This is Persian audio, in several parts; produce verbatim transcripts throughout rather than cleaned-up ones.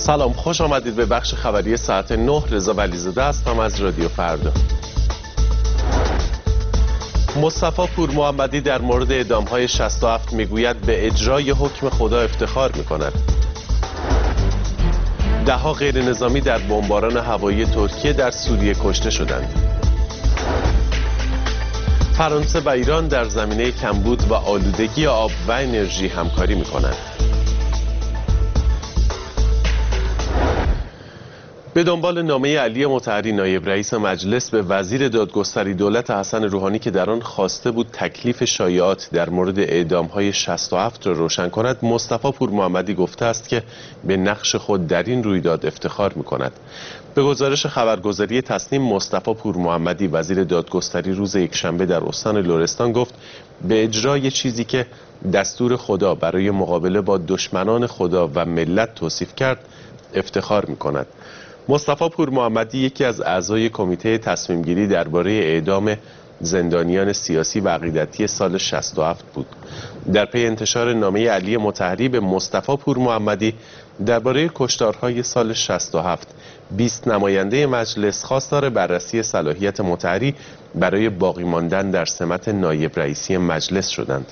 سلام، خوش آمدید به بخش خبری ساعت نه. رضا ولیزاده هستم از رادیو فردا. مصطفی پور محمدی در مورد اعدام‌های شصت و هفت میگوید به اجرای حکم خدا افتخار می‌کند. ده‌ها غیر نظامی در بمباران هوایی ترکیه در سوریه کشته شدند. فرانسه و ایران در زمینه کمبود و آلودگی آب و انرژی همکاری می‌کنند. به دنبال نامه علی مطهری نایب رئیس مجلس به وزیر دادگستری دولت حسن روحانی که در آن خواسته بود تکلیف شایعات در مورد اعدام‌های شصت و هفت را روشن کند، مصطفی پور محمدی گفته است که به نقش خود در این رویداد افتخار می‌کند. به گزارش خبرگزاری تصنیم، مصطفی پور محمدی وزیر دادگستری روز یکشنبه در استان لرستان گفت به اجرای چیزی که دستور خدا برای مقابله با دشمنان خدا و ملت توصیف کرد افتخار می‌کند. مصطفی پور محمدی یکی از اعضای کمیته تصمیم گیری درباره اعدام زندانیان سیاسی و عقیدتی سال شصت و هفت بود. در پی انتشار نامه علی مطهری به مصطفی پور محمدی درباره کشتارهای سال شصت و هفت، بیست نماینده مجلس خواستار بررسی صلاحیت مطهری برای باقی ماندن در سمت نایب رئیسی مجلس شدند.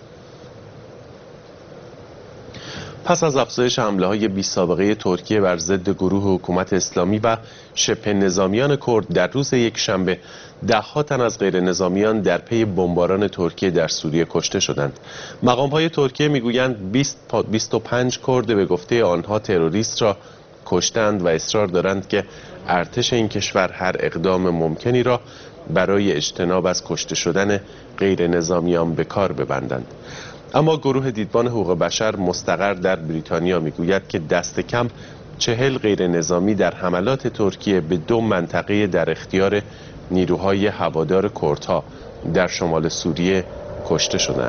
پس از افزایش حمله‌های بی سابقه ترکیه بر ضد گروه حکومت اسلامی و شبه نظامیان کرد در روز یکشنبه، ده‌ها تن از غیر نظامیان در پی بمباران ترکیه در سوریه کشته شدند. مقام‌های ترکیه می‌گویند بیست و پنج کرد به گفته آنها تروریست را کشتند و اصرار دارند که ارتش این کشور هر اقدام ممکنی را برای اجتناب از کشته شدن غیر نظامیان به کار ببندند. اما گروه دیدبان حقوق بشر مستقر در بریتانیا میگوید که دست کم چهل غیر نظامی در حملات ترکیه به دو منطقه در اختیار نیروهای هوادار کردها در شمال سوریه کشته شدند.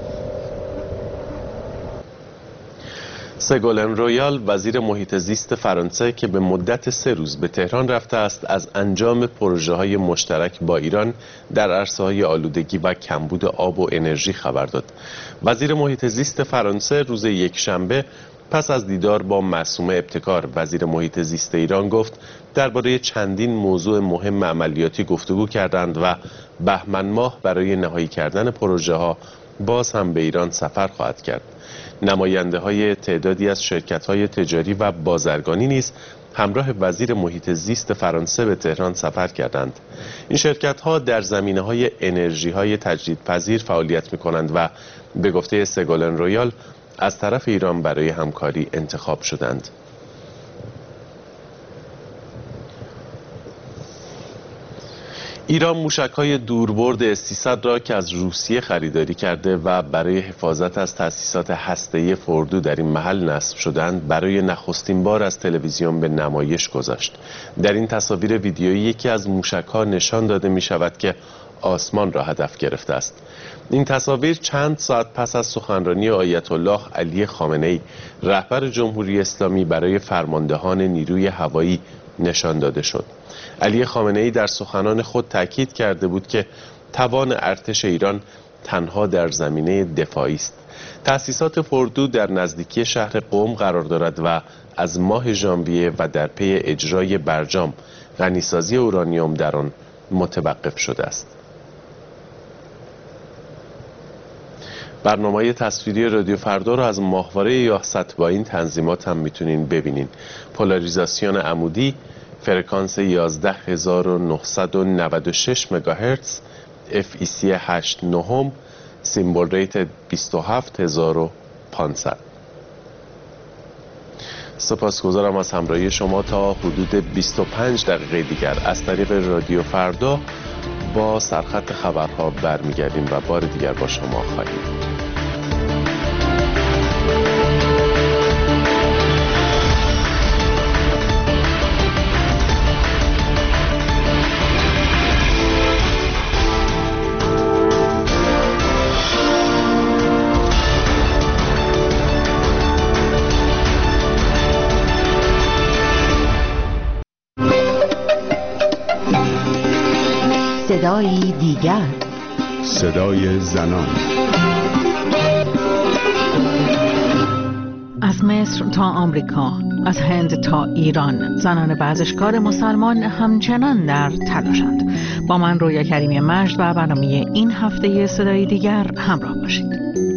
سگولن رویال وزیر محیط زیست فرانسه که به مدت سه روز به تهران رفته است، از انجام پروژه‌های مشترک با ایران در عرصه‌های آلودگی و کمبود آب و انرژی خبر داد. وزیر محیط زیست فرانسه روز یکشنبه پس از دیدار با معصومه ابتکار وزیر محیط زیست ایران گفت درباره چندین موضوع مهم عملیاتی گفتگو کردند و بهمن ماه برای نهایی کردن پروژه‌ها باز هم به ایران سفر خواهد کرد. نماینده های تعدادی از شرکت های تجاری و بازرگانی نیز همراه وزیر محیط زیست فرانسه به تهران سفر کردند. این شرکت ها در زمینه های انرژی های تجدیدپذیر فعالیت می کنند و به گفته سگولن رویال از طرف ایران برای همکاری انتخاب شدند. ایران موشک‌های دوربرد اس سیصد را که از روسیه خریداری کرده و برای حفاظت از تأسیسات هسته‌ای فوردو در این محل نصب شدند، برای نخستین بار از تلویزیون به نمایش گذاشت. در این تصاویر ویدیویی یکی از موشک‌ها نشان داده می‌شود که آسمان را هدف گرفته است. این تصاویر چند ساعت پس از سخنرانی آیت الله علی خامنه‌ای رهبر جمهوری اسلامی برای فرماندهان نیروی هوایی نشان داده شد. علی خامنه‌ای در سخنان خود تاکید کرده بود که توان ارتش ایران تنها در زمینه دفاعی است. تأسیسات فوردو در نزدیکی شهر قم قرار دارد و از ماه ژانویه و در پی اجرای برجام غنیسازی اورانیوم در آن متوقف شده است. برنامه تصویری رادیو فردا را از ماهواره یاست با این تنظیمات هم میتونین ببینین. پولاریزاسیون عمودی، فرکانس یازده هزار و نهصد و نود و شش مگاهرتز، اف ای سی هشت نهم، سیمبل ریت بیست و هفت هزار و پانصد. سپاسگزارم از همراهی شما. تا حدود بیست و پنج دقیقه دیگر از طریق رادیو فردا با سرخط خبرها برمیگردیم و بار دیگر با شما خواهیم بود. صدای دیگر، صدای زنان. از از مصر تا آمریکا، از هند تا ایران، زنان ورزشکار مسلمان همچنان در تلاشند. با من رویا کریمی مجد و برنامه این هفته صدای دیگر همراه باشید.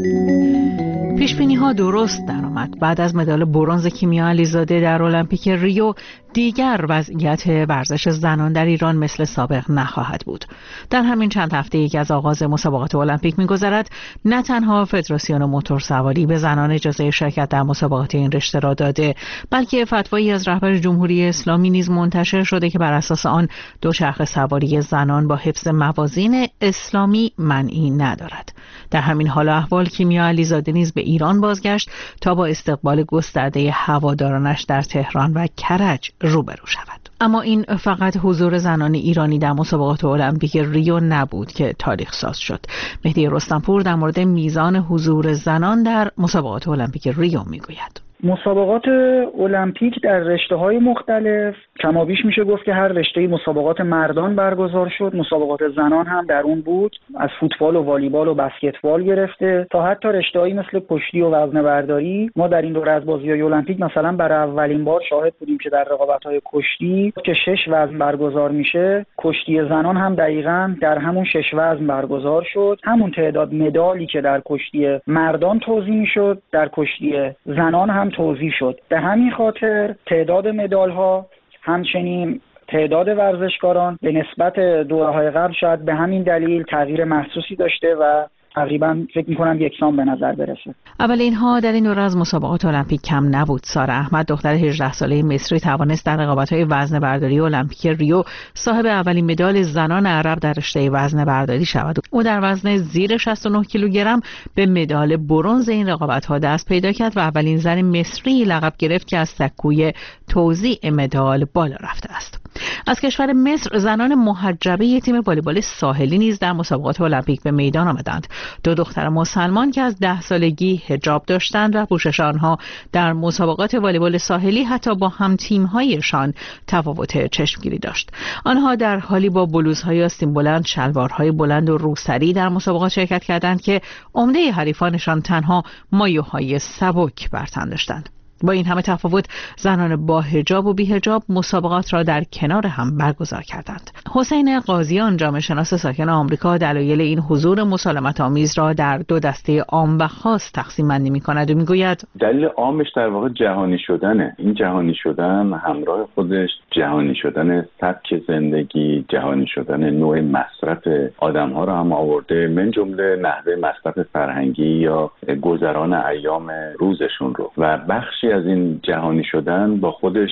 پیشبینی ها درست درآمد. بعد از مدال برنز کیمیا علیزاده در المپیک ریو، دیگر وضعیت ورزش زنان در ایران مثل سابق نخواهد بود. در همین چند هفته یک از آغاز مسابقات المپیک می‌گذرد، نه تنها فدراسیون موتورسواری به زنان اجازه شرکت در مسابقات این رشته را داده، بلکه فتوایی از رهبر جمهوری اسلامی نیز منتشر شده که بر اساس آن دوچرخه سواری زنان با حفظ موازین اسلامی معنی ندارد. در همین حال و احوال کیمیا علیزاده نیز به ایران بازگشت تا با استقبال گسترده هوادارانش در تهران و کرج روبرو شود. اما این فقط حضور زنان ایرانی در مسابقات المپیک ریو نبود که تاریخ ساز شد. مهدی رستمپور در مورد میزان حضور زنان در مسابقات المپیک ریو میگوید. مسابقات المپیک در رشته‌های مختلف کمابیش میشه گفت که هر رشته مسابقات مردان برگزار شد، مسابقات زنان هم در اون بود، از فوتبال و والیبال و بسکتبال گرفته تا حتی رشته‌هایی مثل کشتی و وزنه‌برداری. ما در این دوره از بازی‌های المپیک مثلا برای اولین بار شاهد بودیم که در رقابت‌های کشتی که شش وزن برگزار میشه، کشتی زنان هم دقیقاً در همون شش وزن برگزار شد. همون تعداد مدالی که در کشتی مردان توزیع میشد، در کشتی زنان هم توزیع شد. به همین خاطر تعداد مدال‌ها همچنین تعداد ورزشکاران به نسبت دوره‌های قبل شاید به همین دلیل تغییر محسوسی داشته و تقریبا فکر می‌کنم یکسان به نظر برسه. اول اینها در این دوره از مسابقات المپیک کم نبود. سارا احمد دختر هجده ساله مصری توانست در رقابت‌های وزنه‌برداری المپیک ریو صاحب اولین مدال زنان عرب در رشته وزنه‌برداری شود. او در وزن زیر شصت و نه کیلوگرم به مدال برنز این رقابت‌ها دست پیدا کرد و اولین زن مصری لقب گرفت که از سکوی توزیع مدال بالا رفته است. از کشور مصر زنان محجبه تیم والیبال ساحلی نیز در مسابقات المپیک به میدان آمدند. دو دختر مسلمان که از ده سالگی حجاب داشتند و پوشش آنها در مسابقات والیبال ساحلی حتی با هم تیم‌هایشان تفاوت چشمگیری داشت. آنها در حالی با بلوزهای آستین بلند، شلوارهای بلند و روسری در مسابقات شرکت کردند که عمده حریفانشان تنها مایوهای سبک بر تن داشتند. با این همه تفاوت زنان با حجاب و بی حجاب مسابقات را در کنار هم برگزار کردند. حسین قاضیان جامعه شناس ساکن آمریکا دلایل این حضور مسالمت آمیز را در دو دسته عام و خاص تقسیم بندی می‌کند و می‌گوید دلیل عامش در واقع جهانی شدنه. این جهانی شدن همراه خودش جهانی شدن سبک زندگی، جهانی شدن نوع مصرف آدم‌ها را هم آورده، من جمله نحوه مصرف فرهنگی یا گذران ایام روزشون رو. و بخشی از این جهانی شدن با خودش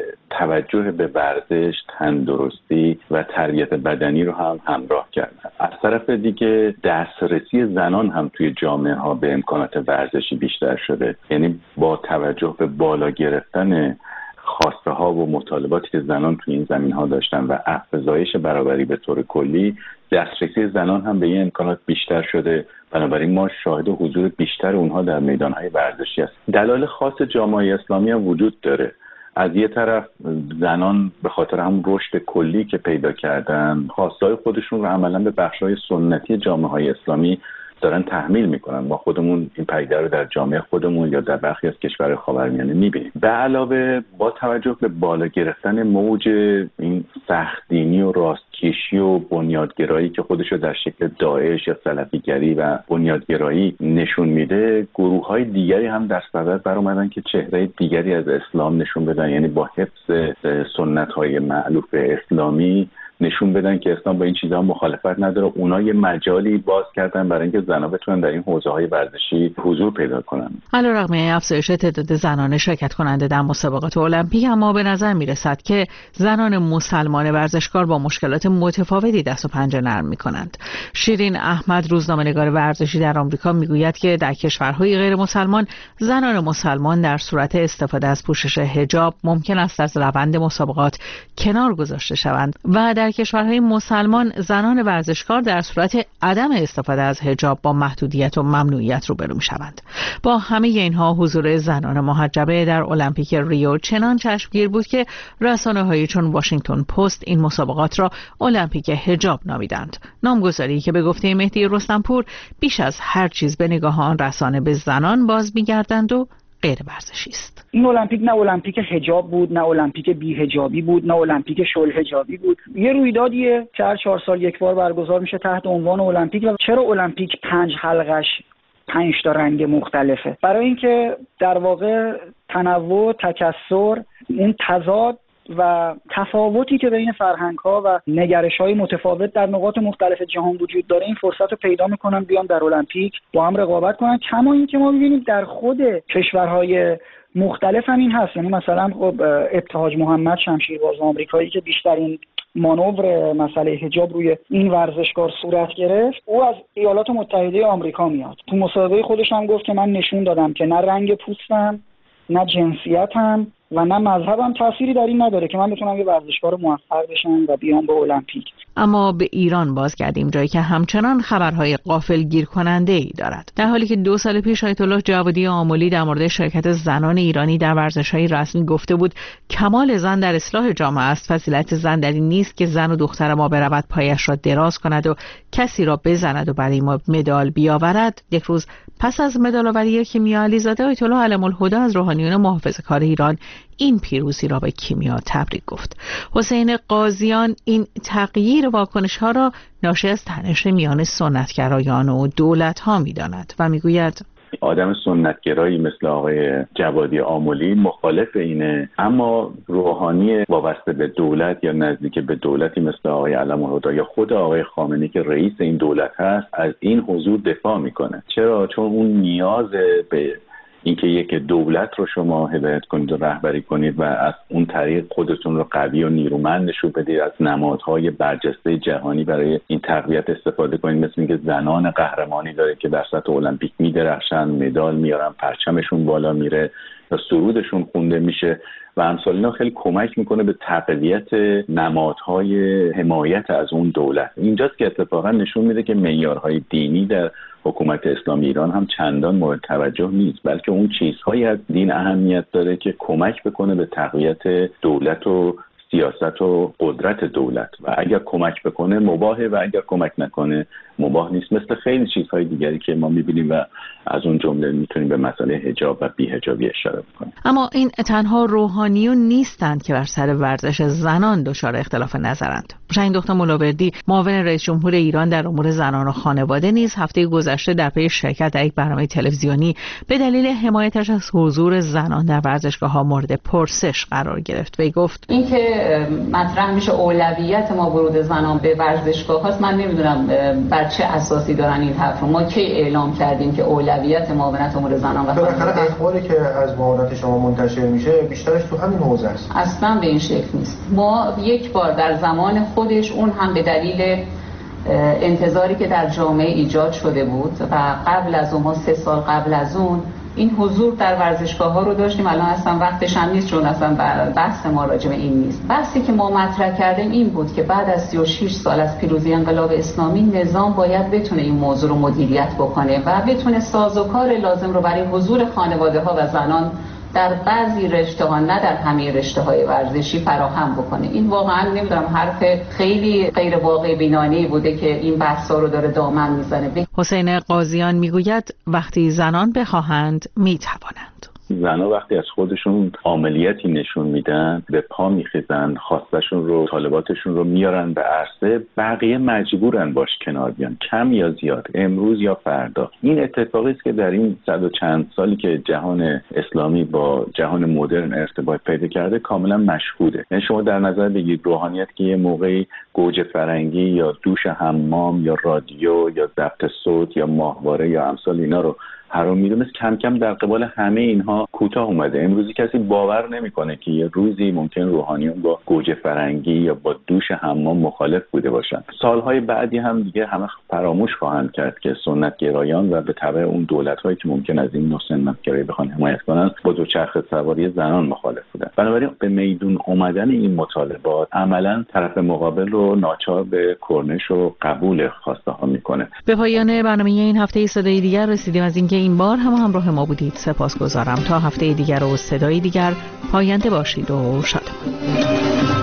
توجه به ورزش، تندرستی و تربیت بدنی رو هم همراه کردن. از طرف دیگه دسترسی زنان هم توی جامعه ها به امکانات ورزشی بیشتر شده. یعنی با توجه به بالا گرفتن خواسته ها و مطالباتی که زنان توی این زمین ها داشتن و افزایش برابری به طور کلی، دسترسی زنان هم به این امکانات بیشتر شده. بنابراین ما شاهد حضور بیشتر اونها در میدانهای ورزشی است. دلایل خاص جامعه اسلامی هم وجود داره. از یه طرف زنان به خاطر هم رشد کلی که پیدا کردن، خواستهای خودشون رو عملا به بخش‌های سنتی جامعه‌های اسلامی دارن تحمیل میکنن. ما خودمون این پدیده رو در جامعه خودمون یا در برخی از کشورهای خاورمیانه میبینیم. به علاوه با توجه به بالا گرفتن موج این سخت دینی و راستکشی و بنیادگرایی که خودش رو در شکل داعش یا سلفیگری و بنیادگرایی نشون میده، گروه‌های دیگری هم در صدد برآمدن که چهره دیگری از اسلام نشون بدن، یعنی با حفظ سنت‌های مألوف اسلامی نشون بدن که اسلام با این چیزها مخالفت نداره. اونا یه مجالی باز کردن برای اینکه زن‌ها بتونن در این حوزه‌های ورزشی حضور پیدا کنن. علیرغم افزایش تعداد زنان شرکت کننده در مسابقات المپیک، اما به نظر میرسد که زنان مسلمان ورزشکار با مشکلات متفاوتی دست و پنجه نرم می‌کنند. شیرین احمد روزنامه‌نگار ورزشی در آمریکا میگوید که در کشورهای غیر مسلمان زنان مسلمان در صورت استفاده از پوشش حجاب ممکن است از روند مسابقات کنار گذاشته شوند و در کشورهای مسلمان زنان ورزشکار در صورت عدم استفاده از حجاب با محدودیت و ممنوعیت روبرو می‌شوند. با همه اینها حضور زنان محجبه در المپیک ریو چنان چشمگیر بود که رسانه‌هایی چون واشنگتن پست این مسابقات را المپیک حجاب نامیدند. نامگذاری که به گفته مهدی رستمپور بیش از هر چیز به نگاه آن رسانه به زنان باز می‌گردند و غیر ورزشی است. این المپیک نه المپیک حجاب بود، نه المپیک بی حجابی بود، نه المپیک شل حجابی بود. یه رویدادیه که هر چهار سال یک بار برگزار میشه تحت عنوان المپیک. و چرا المپیک پنج حلقش پنج تا رنگ مختلفه؟ برای اینکه در واقع تنوع، تکثر، اون تضاد و تفاوتی که بین فرهنگ‌ها و نگرش‌های متفاوت در نقاط مختلف جهان وجود داره، این فرصت رو پیدا می‌کنن بیان در المپیک با هم رقابت کنن. کما اینکه ما می‌بینیم در خود کشورهای مختلف هم این هست. یعنی مثلا خب ابتهاج محمد شمشیرباز آمریکایی که بیشترین مانور مسئله حجاب روی این ورزشکار صورت گرفت، او از ایالات متحده آمریکا میاد. تو مسابقه خودش هم گفت که من نشون دادم که نه رنگ پوستم، نه جنسیتم و نه مذهبم تأثیری در این نداره که من بتونم یه ورزشکار موفق بشم و بیام به المپیک. اما به ایران بازگردیم، جایی که همچنان خبرهای غافلگیر کننده ای دارد. در حالی که دو سال پیش آیت الله جوادی آملی در مورد شرکت زنان ایرانی در ورزش‌های رسمی گفته بود کمال زن در اصلاح جامعه است، فضیلت زن در این نیست که زن و دختر ما برود پایش را دراز کند و کسی را بزند و برای ما مدال بیاورد. یک روز پس از مدال‌آوری کیمیا علیزاده، آیت الله علم الهدی از روحانیون محافظه‌کار ایران این پیروزی را به کیمیا تبریک گفت. حسین قاضیان این تغییر واکنش‌ها را ناشی از تنش میان سنتگرایان و دولت‌ها می‌داند و می‌گوید آدم سنتگرایی مثل آقای جوادی آملی مخالف اینه، اما روحانی وابسته به دولت یا نزدیک به دولتی مثل آقای علم الهدی یا خود آقای خامنه‌ای که رئیس این دولت هست از این حضور دفاع میکنه. چرا؟ چون اون نیاز به اینکه یک دولت رو شما هدایت کنید و رهبری کنید و از اون طریق خودتون رو قوی و نیرومند نشون بدید، از نمادهای برجسته جهانی برای این تقویت استفاده کنید، مثل اینکه زنان قهرمانی داره که در سطح المپیک میدرخشن، مدال میارن، پرچمشون بالا میره و سرودشون خونده میشه و امثال اینا خیلی کمک میکنه به تقویت نمادهای حمایت از اون دولت. اینجاست که اتفاقا نشون میده که معیارهای دینی در حکومت اسلامی ایران هم چندان مورد توجه نیست، بلکه اون چیزهایی از دین اهمیت داره که کمک بکنه به تقویت دولت و سیاست و قدرت دولت و اگر کمک بکنه مباهه و اگر کمک نکنه مباح نیست، مثل خیلی چیزهای دیگری که ما میبینیم و از اون جمله میتونیم به مسئله حجاب و بی حجابی اشاره بکنیم. اما این تنها روحانیون نیستند که بر سر ورزش زنان دچار اختلاف نظرند. شاهین دختر ملاوردی، معاون رئیس جمهور ایران در امور زنان و خانواده، نیز هفته گذشته در پی شرکت در یک برنامه تلویزیونی به دلیل حمایتش از حضور زنان در ورزشگاه‌ها مورد پرسش قرار گرفت. وی گفت اینکه مطرح میشه اولویت ما ورود زنان به ورزشگاه‌هاست، من نمیدونم بر چه اساسی دارن این حرف رو. ما کی اعلام کردیم که اولویت معاونت امور زنان و خانواده؟ بالاخره اخباری که از معاونت شما منتشر میشه بیشترش تو همین حوزه است. اصلا به این شکل نیست. ما یک بار در زمان خودش، اون هم به دلیل انتظاری که در جامعه ایجاد شده بود و قبل از اون، ما سه سال قبل از اون این حضور در ورزشگاه ها رو داشتیم. الان اصلا وقتش هم نیست چون اصلا بحث ما راجع به این نیست. بحثی که ما مطرح کردیم این بود که بعد از سی و شش سال از پیروزی انقلاب اسلامی نظام باید بتونه این موضوع رو مدیریت بکنه و بتونه سازوکار لازم رو برای حضور خانواده ها و زنان در بعضی رشته‌ها، نه در همه رشته‌های ورزشی، فراهم بکنه. این واقعا نمیدونم حرف خیلی غیر واقع بینانه‌ای بوده که این بحثا رو داره دامن میزنه. حسین قاضیان میگوید وقتی زنان بخواهند میتوانند. زنها وقتی از خودشون عملیاتی نشون میدن، به پا میخیزن، خواستشون رو، طالباتشون رو میارن به عرصه، بقیه مجبورن باش کنار بیان، کم یا زیاد، امروز یا فردا. این اتفاقی است که در این صد و چند سالی که جهان اسلامی با جهان مدرن ارتباط پیدا کرده کاملا مشهوده. یعنی شما در نظر بگیرید روحانیت که یه موقعی گوجه فرنگی یا دوش حمام یا رادیو یا ضبط صوت یا ماهواره یا امثال اینا رو حرام میدونست، کم کم در قبال همه اینها کوتاه اومده. امروزی کسی باور نمیکنه که یه روزی ممکن روحانیون با گوجه فرنگی یا با دوش حمام مخالف بوده باشن. سالهای بعدی هم دیگه همه فراموش خواهند کرد که سنت گرایان و به تبع اون دولت‌هایی که ممکن از این نوع سنت گرایی بخوان حمایت کنن با دوچرخه سواری زنان مخالف بودن. بنابراین به میدون اومدن این مطالبات عملاً طرف مقابل رو ناچار به کرنش و قبول خواسته ها میکنه. به پایان برنامه این هفته صدای دیگر رسیدیم. از اینکه این بار هم همراه ما بودید سپاسگزارم. تا هفته دیگر و صدای دیگر پاینده باشید و شادمان.